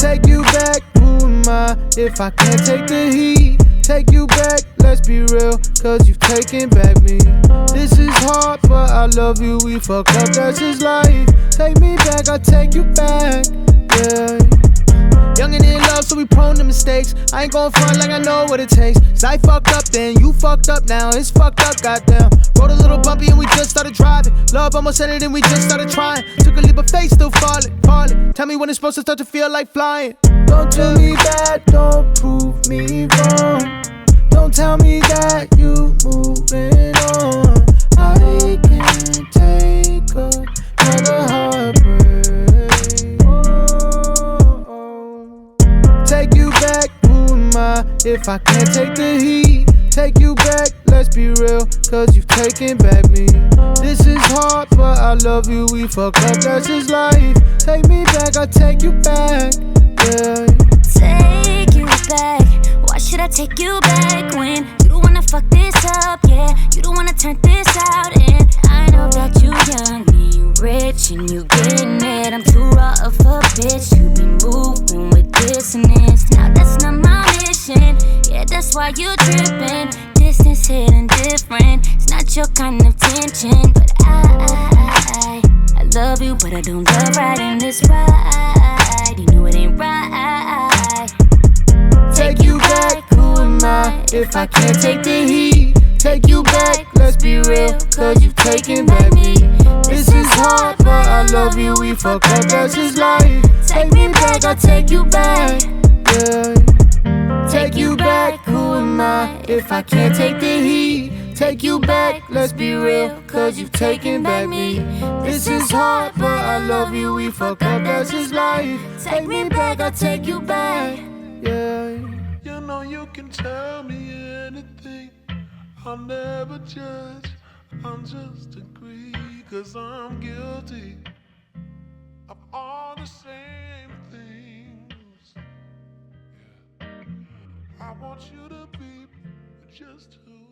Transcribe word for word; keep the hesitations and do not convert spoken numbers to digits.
Take you back, who am I if I can't take the heat? Take you back, let's be real, cause you've taken back me. This is hard, but I love you, we fuck up, that's just life. Take me back, I take you back, yeah. Young and in love, so we prone to mistakes. I ain't gon' front like I know what it takes. Cause I fucked up then, you fucked up now. It's fucked up, goddamn. Rode a little bumpy and we just started driving. Love almost ended and we just started trying. Took a leap of faith, still falling, falling. Tell me when it's supposed to start to feel like flying. Don't do me bad, don't prove me wrong. Don't tell me that you moving on. I can't take another heartbreak. Oh, oh. Take you back, who am I if I can't take the heat? Take you back, let's be real, cause you've taken back me. This is hard, but I love you, we fuck up, that's just life. Take me back, I take you back, yeah. Take you back, why should I take you back when you don't wanna fuck this up, yeah? You don't wanna turn this out, and I know that you young, and you rich, and you getting it. I'm too raw of a bitch, you be moving with dissonance. Now that's not my mission, yeah, that's why you tripping. Distance hitting different, it's not your kind of tension. But I, I, I, I love you, but I don't love riding this ride. You know it ain't right. Take you back, who am I if I can't take the heat? Take you back, let's be real, cause you've taken back me. This is hard, but I love you, we fuck up, that's just life. Take me back, I take you back, yeah. Take you back, who am I if I can't take the heat? Take you back, let's be real, cause you've taken back me. This is hard, but I love you, we fuck up, that's just life. Take me back, I take you back, yeah. You know you can tell me anything, I'll never judge, I'll just agree. Cause I'm guilty of all the same things, yeah. I want you to be just who